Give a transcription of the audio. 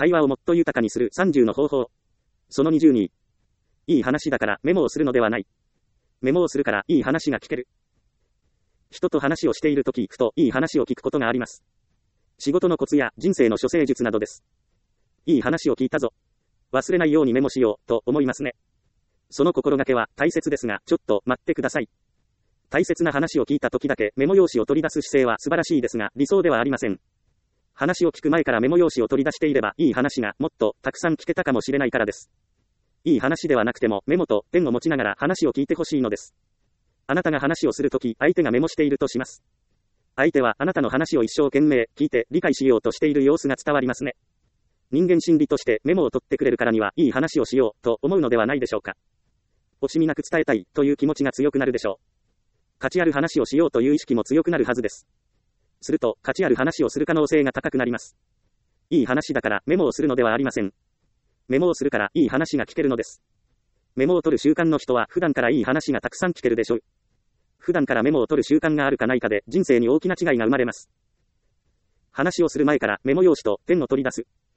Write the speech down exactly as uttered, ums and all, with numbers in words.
会話をもっと豊かにするさんじゅうの方法。そのにじゅうに。いい話だからメモをするのではない。メモをするからいい話が聞ける。人と話をしているとき、ふといい話を聞くことがあります。仕事のコツや人生の処世術などです。いい話を聞いたぞ。忘れないようにメモしよう、と思いますね。その心がけは大切ですが、ちょっと待ってください。大切な話を聞いたときだけメモ用紙を取り出す姿勢は素晴らしいですが、理想ではありません。話を聞く前からメモ用紙を取り出していれば、いい話がもっとたくさん聞けたかもしれないからです。いい話ではなくても、メモとペンを持ちながら話を聞いてほしいのです。あなたが話をするとき、相手がメモしているとします。相手はあなたの話を一生懸命聞いて理解しようとしている様子が伝わりますね。人間心理としてメモを取ってくれるからには、いい話をしようと思うのではないでしょうか。惜しみなく伝えたいという気持ちが強くなるでしょう。価値ある話をしようという意識も強くなるはずです。すると、価値ある話をする可能性が高くなります。いい話だからメモをするのではありません。メモをするからいい話が聞けるのです。メモを取る習慣の人は普段からいい話がたくさん聞けるでしょう。普段からメモを取る習慣があるかないかで人生に大きな違いが生まれます。話をする前からメモ用紙とペンを取り出す。